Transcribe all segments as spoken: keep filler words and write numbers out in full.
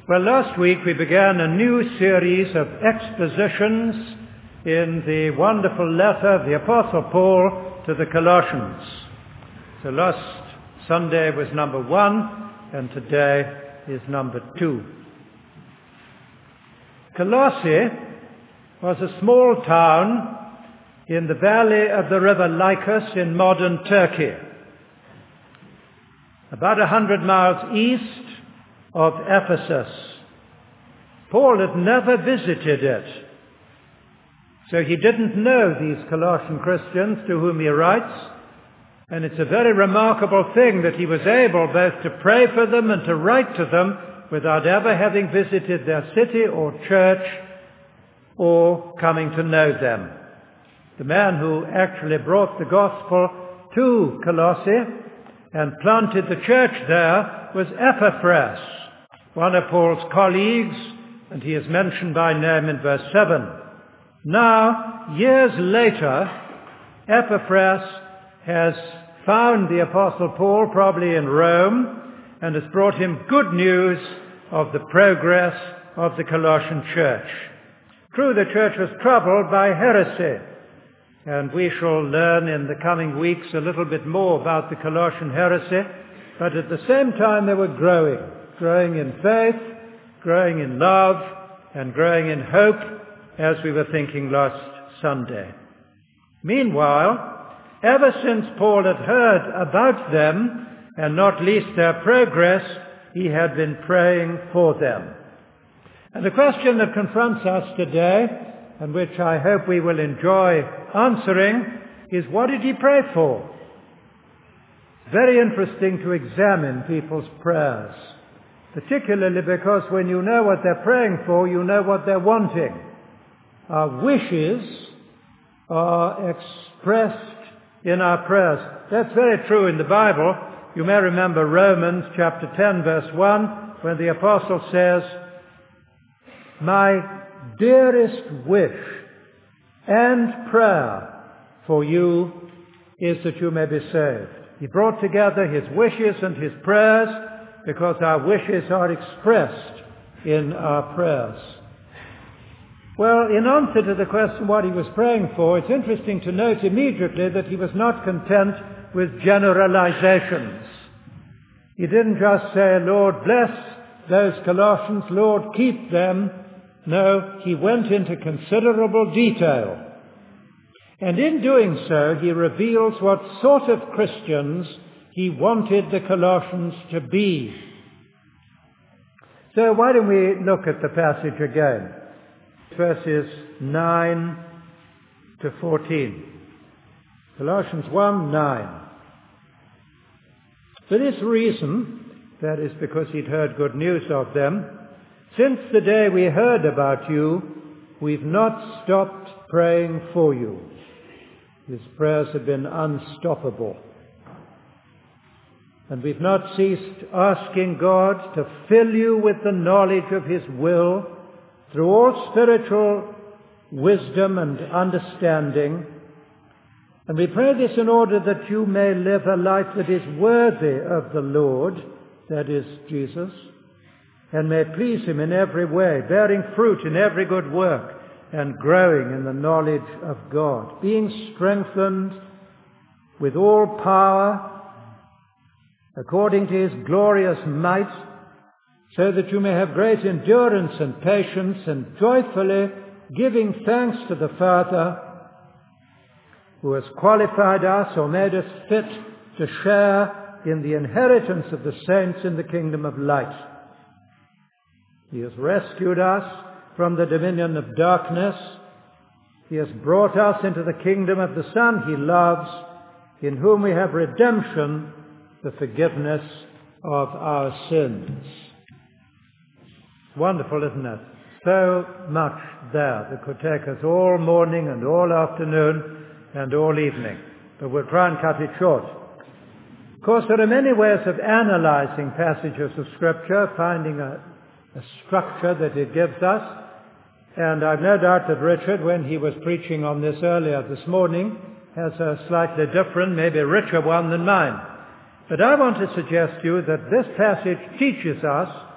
Well, last week we began a new series of expositions in the wonderful letter of the Apostle Paul to the Colossians. So last Sunday was number one, and today is number two. Colossae was a small town in the valley of the river Lycus in modern Turkey, about a hundred miles east of Ephesus. Paul had never visited it, so he didn't know these Colossian Christians to whom he writes, and it's a very remarkable thing that he was able both to pray for them and to write to them without ever having visited their city or church or coming to know them. The man who actually brought the gospel to Colossae and planted the church there was Epaphras, one of Paul's colleagues, and he is mentioned by name in verse seven. Now, years later, Epaphras has found the Apostle Paul, probably in Rome, and has brought him good news of the progress of the Colossian church. True, the church was troubled by heresy, and we shall learn in the coming weeks a little bit more about the Colossian heresy, but at the same time they were growing. growing in faith, growing in love, and growing in hope, as we were thinking last Sunday. Meanwhile, ever since Paul had heard about them, and not least their progress, he had been praying for them. And the question that confronts us today, and which I hope we will enjoy answering, is what did he pray for? Very interesting to examine people's prayers, particularly because when you know what they're praying for, you know what they're wanting. Our wishes are expressed in our prayers. That's very true in the Bible. You may remember Romans chapter ten, verse one, when the apostle says, "My dearest wish and prayer for you is that you may be saved." He brought together his wishes and his prayers, because our wishes are expressed in our prayers. Well, in answer to the question what he was praying for, it's interesting to note immediately that he was not content with generalizations. He didn't just say, "Lord, bless those Colossians, Lord, keep them." No, he went into considerable detail. And in doing so, he reveals what sort of Christians he wanted the Colossians to be. So why don't we look at the passage again? Verses nine to fourteen. Colossians one, nine. For this reason, that is because he'd heard good news of them, since the day we heard about you, we've not stopped praying for you. His prayers have been unstoppable. And we've not ceased asking God to fill you with the knowledge of His will through all spiritual wisdom and understanding. And we pray this in order that you may live a life that is worthy of the Lord, that is Jesus, and may please Him in every way, bearing fruit in every good work, and growing in the knowledge of God, being strengthened with all power according to His glorious might, so that you may have great endurance and patience, and joyfully giving thanks to the Father, who has qualified us or made us fit to share in the inheritance of the saints in the kingdom of light. He has rescued us from the dominion of darkness. He has brought us into the kingdom of the Son He loves, in whom we have redemption, the forgiveness of our sins. Wonderful, isn't it? So much there that could take us all morning and all afternoon and all evening. But we'll try and cut it short. Of course, there are many ways of analyzing passages of Scripture, finding a, a structure that it gives us. And I've no doubt that Richard, when he was preaching on this earlier this morning, has a slightly different, maybe richer one than mine. But I want to suggest to you that this passage teaches us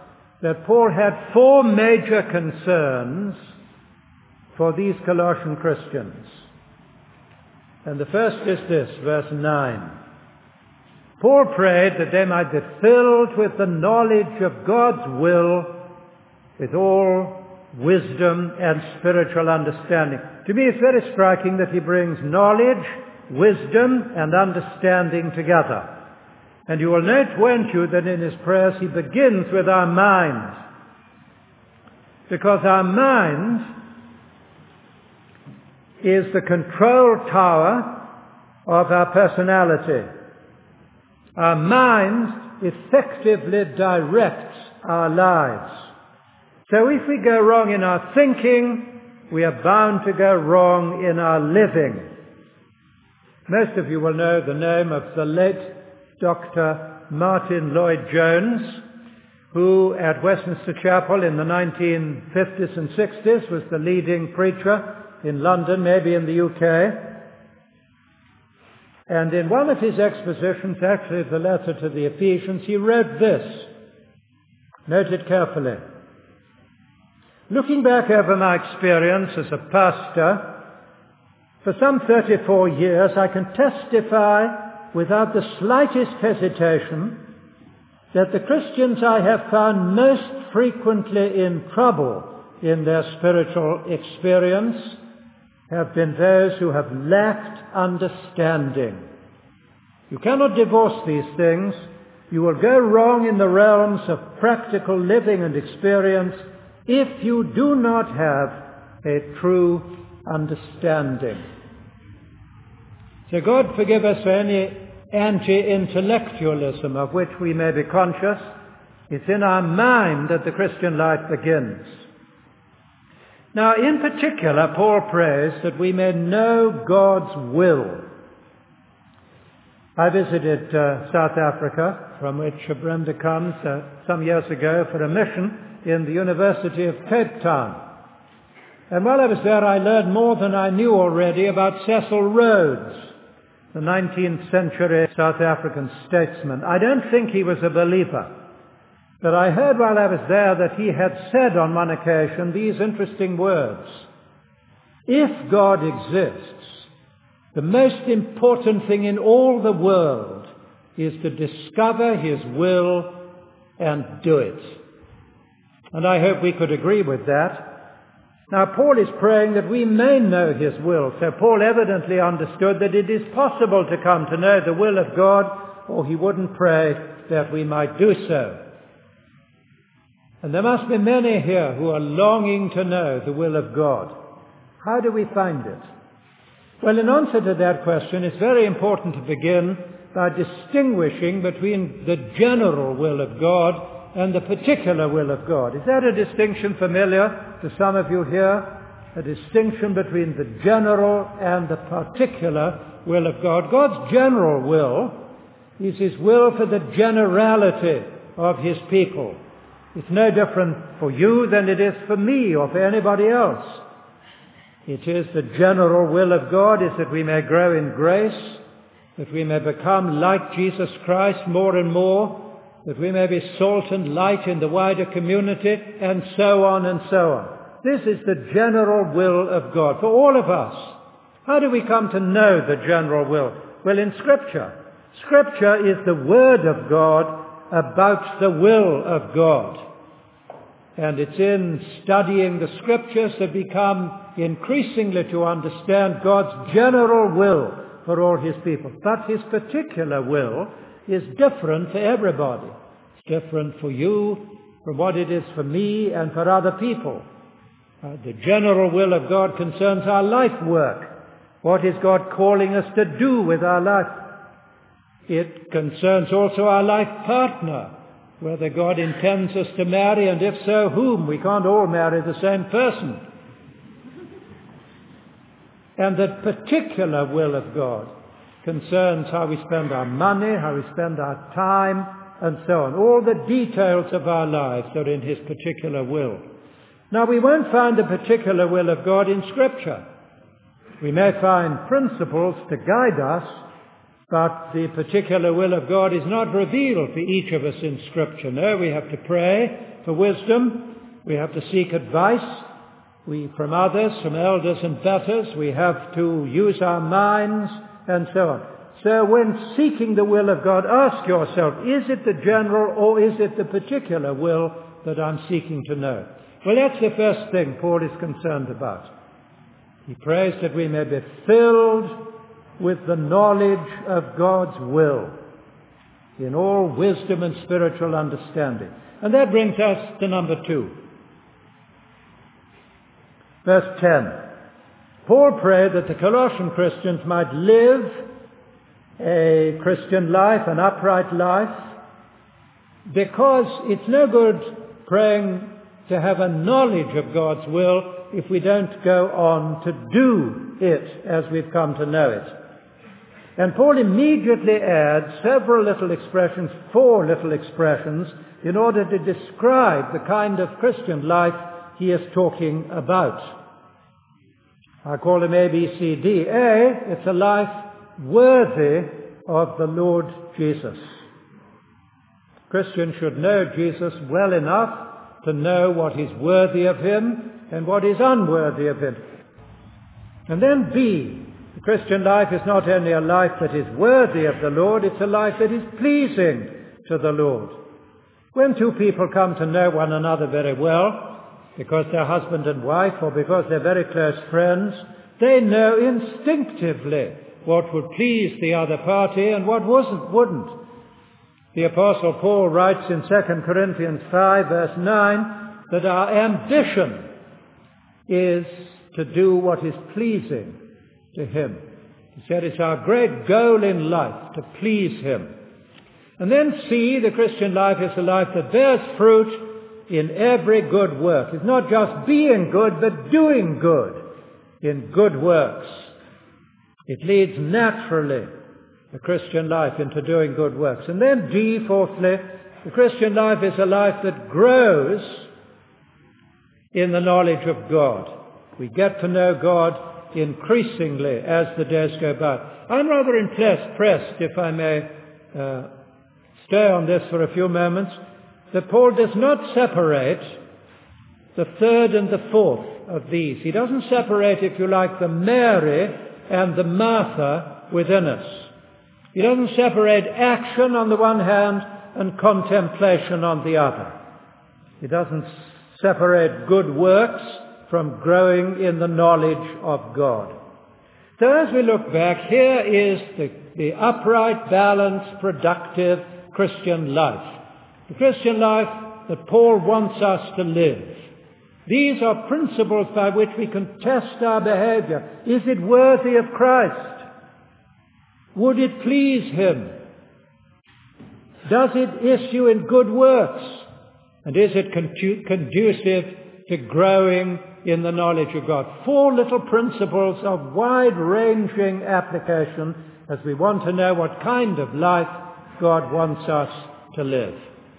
that Paul had four major concerns for these Colossian Christians. And the first is this, verse nine. Paul prayed that they might be filled with the knowledge of God's will, with all wisdom and spiritual understanding. To me, it's very striking that he brings knowledge, wisdom, and understanding together. And you will note, won't you, that in his prayers he begins with our mind. Because our mind is the control tower of our personality. Our mind effectively directs our lives. So if we go wrong in our thinking, we are bound to go wrong in our living. Most of you will know the name of the late Doctor Martin Lloyd-Jones, who at Westminster Chapel in the nineteen fifties and sixties was the leading preacher in London, maybe in the U K. And in one of his expositions, actually the letter to the Ephesians, he wrote this. Note it carefully. Looking back over my experience as a pastor, for some thirty-four years, I can testify without the slightest hesitation that the Christians I have found most frequently in trouble in their spiritual experience have been those who have lacked understanding. You cannot divorce these things. You will go wrong in the realms of practical living and experience if you do not have a true understanding. So God forgive us for any anti-intellectualism of which we may be conscious. It's in our mind that the Christian life begins. Now, in particular, Paul prays that we may know God's will. I visited uh, South Africa, from which Brenda comes, uh, some years ago for a mission in the University of Cape Town. And while I was there, I learned more than I knew already about Cecil Rhodes, the nineteenth century South African statesman. I don't think he was a believer, but I heard while I was there that he had said on one occasion these interesting words. If God exists, the most important thing in all the world is to discover His will and do it. And I hope we could agree with that. Now, Paul is praying that we may know His will. So Paul evidently understood that it is possible to come to know the will of God, or he wouldn't pray that we might do so. And there must be many here who are longing to know the will of God. How do we find it? Well, in answer to that question, it's very important to begin by distinguishing between the general will of God and the particular will of God. Is that a distinction familiar to some of you here? A distinction between the general and the particular will of God. God's general will is His will for the generality of His people. It's no different for you than it is for me or for anybody else. It is the general will of God is that we may grow in grace, that we may become like Jesus Christ more and more, that we may be salt and light in the wider community, and so on and so on. This is the general will of God for all of us. How do we come to know the general will? Well, in Scripture. Scripture is the Word of God about the will of God. And it's in studying the Scriptures that we come increasingly to understand God's general will for all His people. But His particular will is different for everybody. It's different for you from what it is for me and for other people. Uh, the general will of God concerns our life work. What is God calling us to do with our life? It concerns also our life partner, whether God intends us to marry, and if so, whom. We can't all marry the same person. And the particular will of God concerns how we spend our money, how we spend our time, and so on. All the details of our lives are in His particular will. Now, we won't find the particular will of God in Scripture. We may find principles to guide us, But the particular will of God is not revealed for each of us in Scripture. No, we have to pray for wisdom. We have to seek advice we, from others, from elders and betters. We have to use our minds and so on. So when seeking the will of God, ask yourself, is it the general or is it the particular will that I'm seeking to know? Well, that's the first thing Paul is concerned about. He prays that we may be filled with the knowledge of God's will in all wisdom and spiritual understanding. And that brings us to number two. Verse ten. Paul prayed that the Colossian Christians might live a Christian life, an upright life, because it's no good praying to have a knowledge of God's will if we don't go on to do it as we've come to know it. And Paul immediately adds several little expressions, four little expressions, in order to describe the kind of Christian life he is talking about. I call them A, B, C, D. A, it's a life worthy of the Lord Jesus. Christians should know Jesus well enough to know what is worthy of him and what is unworthy of him. And then B, the Christian life is not only a life that is worthy of the Lord, it's a life that is pleasing to the Lord. When two people come to know one another very well, because they're husband and wife or because they're very close friends, they know instinctively what would please the other party and what wasn't, wouldn't. The Apostle Paul writes in Second Corinthians five, verse nine, that our ambition is to do what is pleasing to him. He said it's our great goal in life to please him. And then C, the Christian life is a life that bears fruit in every good work. It's not just being good, but doing good in good works. It leads naturally the Christian life into doing good works. And then D, fourthly, the Christian life is a life that grows in the knowledge of God. We get to know God increasingly as the days go by. I'm rather impressed, if I may uh, stay on this for a few moments, that Paul does not separate the third and the fourth of these. He doesn't separate, if you like, the Mary and the Martha within us. He doesn't separate action on the one hand and contemplation on the other. He doesn't separate good works from growing in the knowledge of God. So as we look back, here is the, the upright, balanced, productive Christian life. The Christian life that Paul wants us to live. These are principles by which we can test our behavior. Is it worthy of Christ? Would it please him? Does it issue in good works? And is it conducive to growing in the knowledge of God? Four little principles of wide-ranging application as we want to know what kind of life God wants us to live.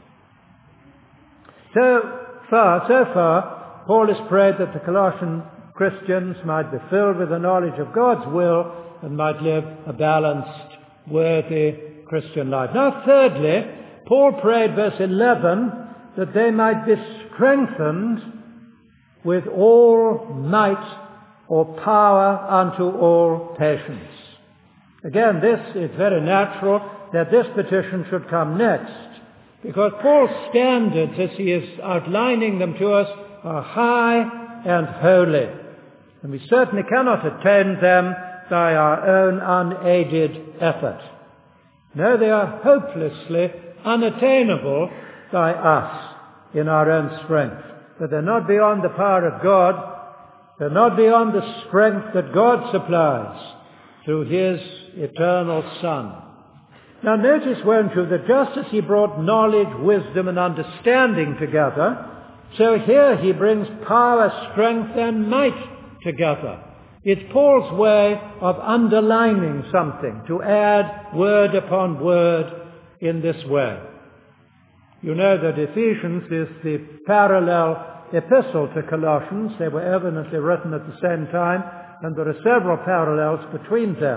So far, so far, Paul has prayed that the Colossian Christians might be filled with the knowledge of God's will and might live a balanced, worthy Christian life. Now, thirdly, Paul prayed, verse eleven, that they might be strengthened with all might or power unto all patience. Again, this is very natural that this petition should come next, because Paul's standards, as he is outlining them to us, are high and holy. And we certainly cannot attain them by our own unaided effort. No, they are hopelessly unattainable by us in our own strength. But they're not beyond the power of God. They're not beyond the strength that God supplies through his eternal Son. Now notice, won't you, that just as he brought knowledge, wisdom, and understanding together, so here he brings power, strength, and might together. It's Paul's way of underlining something, to add word upon word in this way. You know that Ephesians is the parallel epistle to Colossians. They were evidently written at the same time, and there are several parallels between them.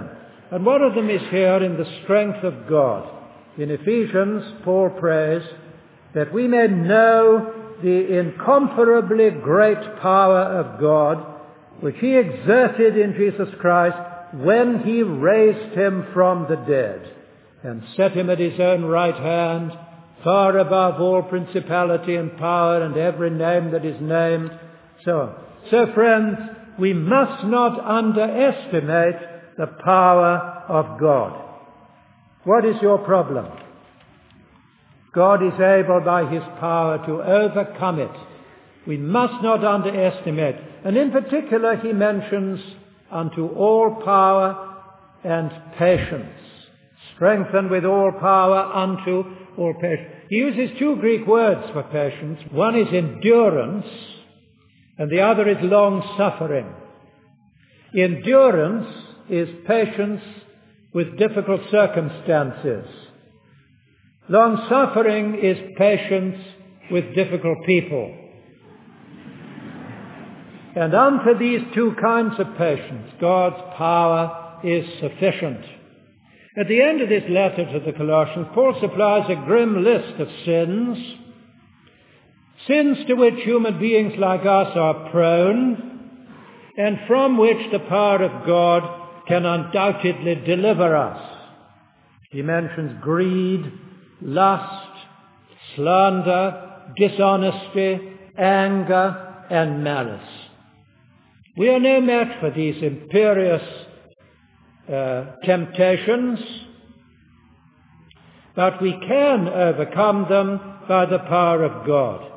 And one of them is here in the strength of God. In Ephesians, Paul prays that we may know the incomparably great power of God, which he exerted in Jesus Christ when he raised him from the dead and set him at his own right hand, far above all principality and power and every name that is named. So, so friends, we must not underestimate the power of God. What is your problem? God is able by his power to overcome it. We must not underestimate. And in particular, he mentions unto all power and patience. Strengthened with all power unto all patience. He uses two Greek words for patience. One is endurance, and the other is long-suffering. Endurance is patience with difficult circumstances. Long-suffering is patience with difficult people. And unto these two kinds of patience, God's power is sufficient. At the end of this letter to the Colossians, Paul supplies a grim list of sins, sins to which human beings like us are prone, and from which the power of God can undoubtedly deliver us. He mentions greed, lust, slander, dishonesty, anger, and malice. We are no match for these imperious uh, temptations, but we can overcome them by the power of God.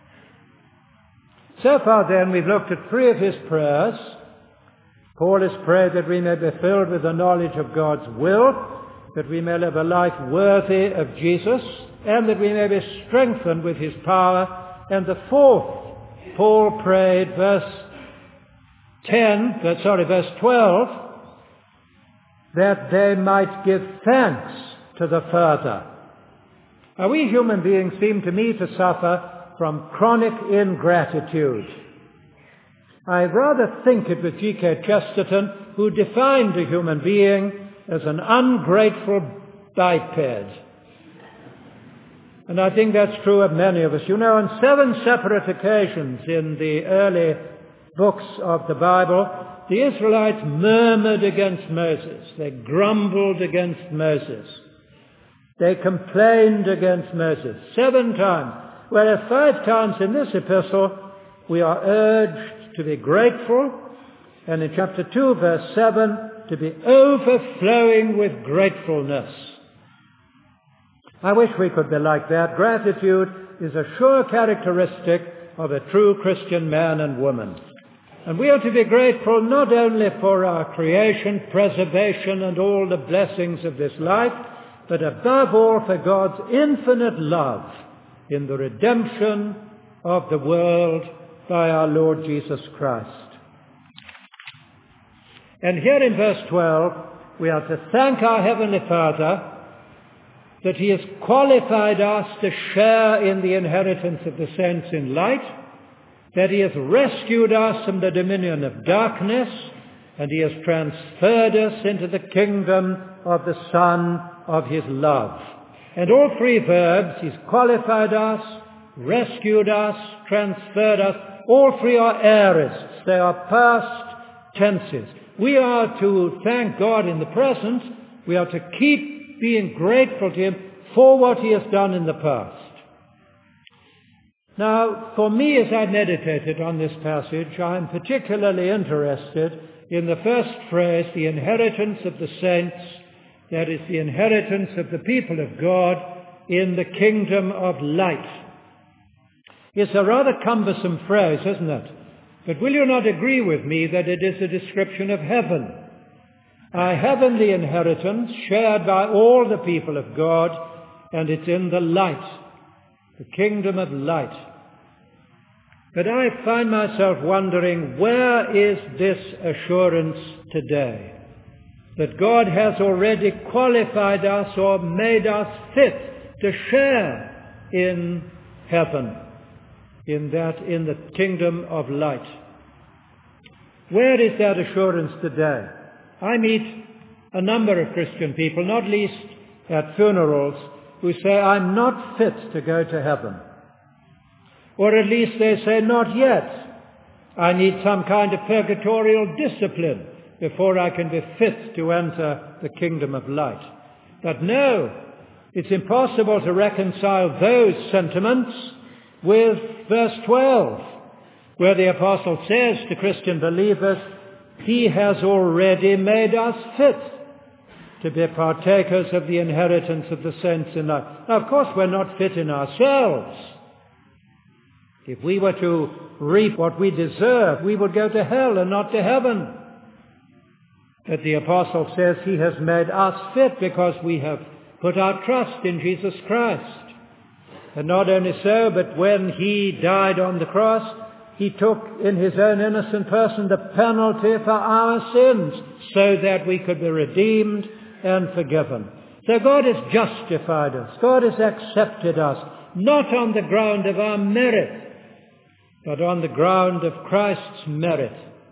So far then, we've looked at three of his prayers. Paul has prayed that we may be filled with the knowledge of God's will, that we may live a life worthy of Jesus, and that we may be strengthened with his power. And the fourth, Paul prayed, verse ten, sorry, verse twelve, that they might give thanks to the Father. Now, we human beings seem to me to suffer from chronic ingratitude. I rather think it was G K Chesterton who defined a human being as an ungrateful biped. And I think that's true of many of us. You know, on seven separate occasions in the early books of the Bible, the Israelites murmured against Moses. They grumbled against Moses. They complained against Moses seven times. Whereas five times in this epistle, we are urged to be grateful. And in chapter two, verse seven, to be overflowing with gratefulness. I wish we could be like that. Gratitude is a sure characteristic of a true Christian man and woman. And we are to be grateful not only for our creation, preservation, and all the blessings of this life, but above all for God's infinite love in the redemption of the world by our Lord Jesus Christ. And here in verse twelve, we are to thank our Heavenly Father that he has qualified us to share in the inheritance of the saints in light, that he has rescued us from the dominion of darkness, and he has transferred us into the kingdom of the Son of his love. And all three verbs, he's qualified us, rescued us, transferred us, all three are aorists. They are past tenses. We are to thank God in the present. We are to keep being grateful to him for what he has done in the past. Now, for me, as I meditated on this passage, I am particularly interested in the first phrase, the inheritance of the saints, that is, the inheritance of the people of God in the kingdom of light. It's a rather cumbersome phrase, isn't it? But will you not agree with me that it is a description of heaven? A heavenly inheritance shared by all the people of God, and it's in the light, the kingdom of light. But I find myself wondering, where is this assurance today? That God has already qualified us or made us fit to share in heaven, in that, in the kingdom of light. Where is that assurance today? I meet a number of Christian people, not least at funerals, who say, I'm not fit to go to heaven. Or at least they say, not yet. I need some kind of purgatorial discipline before I can be fit to enter the kingdom of light. But no, it's impossible to reconcile those sentiments with verse twelve, where the apostle says to Christian believers, he has already made us fit to be partakers of the inheritance of the saints in light. Now, of course, we're not fit in ourselves. If we were to reap what we deserve, we would go to hell and not to heaven. But the apostle says he has made us fit because we have put our trust in Jesus Christ. And not only so, but when he died on the cross, he took in his own innocent person the penalty for our sins so that we could be redeemed and forgiven. So God has justified us. God has accepted us, not on the ground of our merit, but on the ground of Christ's merit.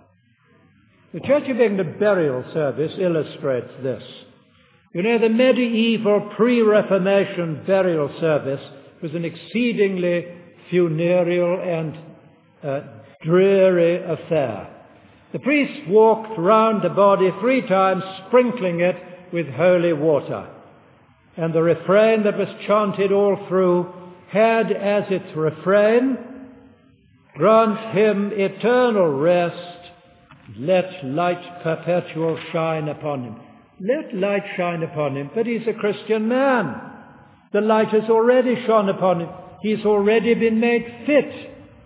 The Church of England burial service illustrates this. You know, the medieval pre-Reformation burial service was an exceedingly funereal and uh, dreary affair. The priest walked round the body three times, sprinkling it with holy water. And the refrain that was chanted all through had as its refrain, grant him eternal rest, let light perpetual shine upon him. Let light shine upon him, but he's a Christian man. The light has already shone upon him. He's already been made fit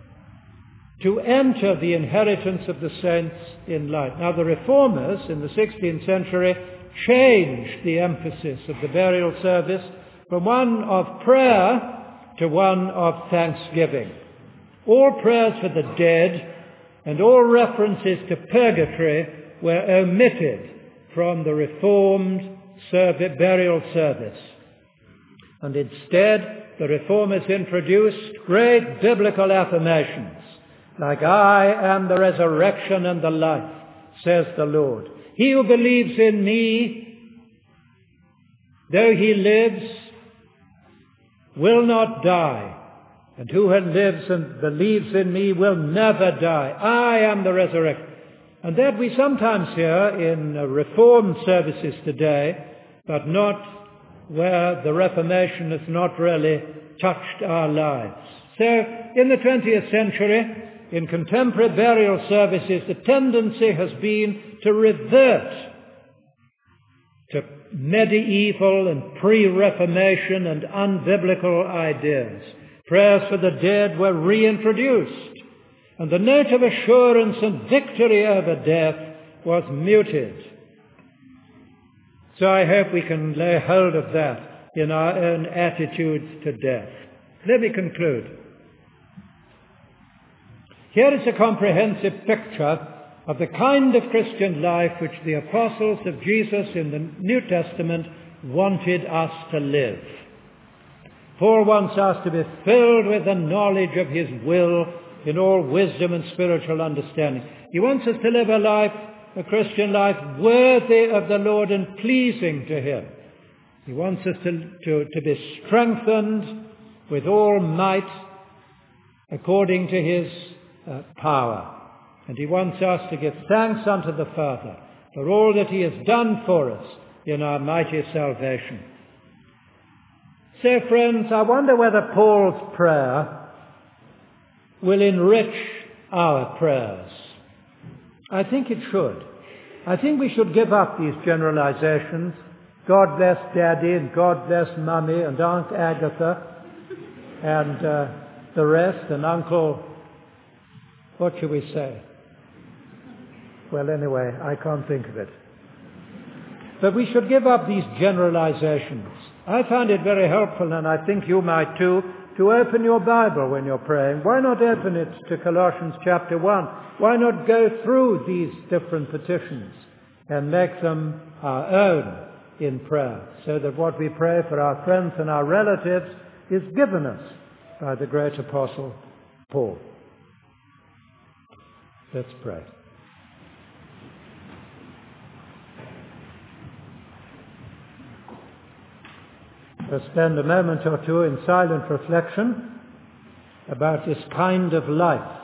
to enter the inheritance of the saints in light. Now, the Reformers in the sixteenth century changed the emphasis of the burial service from one of prayer to one of thanksgiving. All prayers for the dead and all references to purgatory were omitted from the Reformed service, burial service. And instead, the Reformers introduced great biblical affirmations, like, I am the resurrection and the life, says the Lord. He who believes in me, though he lives, will not die. And whoever lives and believes in me will never die. I am the resurrection. And that we sometimes hear in uh, Reformed services today, but not where the Reformation has not really touched our lives. So in the twentieth century, in contemporary burial services, the tendency has been to revert to medieval and pre-Reformation and unbiblical ideas. Prayers for the dead were reintroduced, and the note of assurance and victory over death was muted. So I hope we can lay hold of that in our own attitudes to death. Let me conclude. Here is a comprehensive picture of the kind of Christian life which the apostles of Jesus in the New Testament wanted us to live. Paul wants us to be filled with the knowledge of his will in all wisdom and spiritual understanding. He wants us to live a life, a Christian life, worthy of the Lord and pleasing to him. He wants us to, to, to be strengthened with all might according to his uh, power. And he wants us to give thanks unto the Father for all that he has done for us in our mighty salvation. So, friends, I wonder whether Paul's prayer will enrich our prayers. I think it should. I think we should give up these generalizations. God bless Daddy and God bless Mummy and Aunt Agatha and uh, the rest and Uncle, what should we say? Well, anyway, I can't think of it. But we should give up these generalizations. I find it very helpful, and I think you might too, to open your Bible when you're praying. Why not open it to Colossians chapter one? Why not go through these different petitions and make them our own in prayer, so that what we pray for our friends and our relatives is given us by the great apostle Paul. Let's pray. Let's spend a moment or two in silent reflection about this kind of life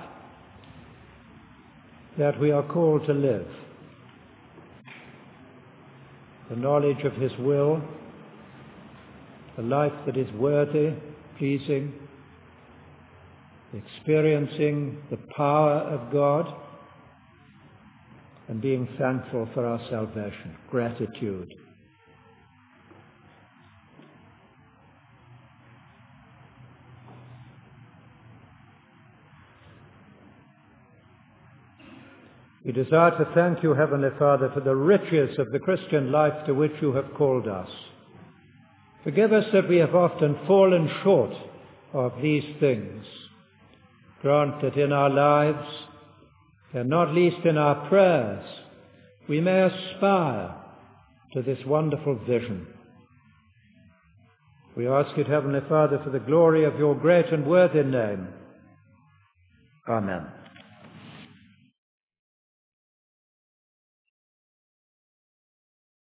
that we are called to live. The knowledge of His will, a life that is worthy, pleasing, experiencing the power of God, and being thankful for our salvation, gratitude. We desire to thank you, Heavenly Father, for the riches of the Christian life to which you have called us. Forgive us that we have often fallen short of these things. Grant that in our lives, and not least in our prayers, we may aspire to this wonderful vision. We ask it, Heavenly Father, for the glory of your great and worthy name. Amen.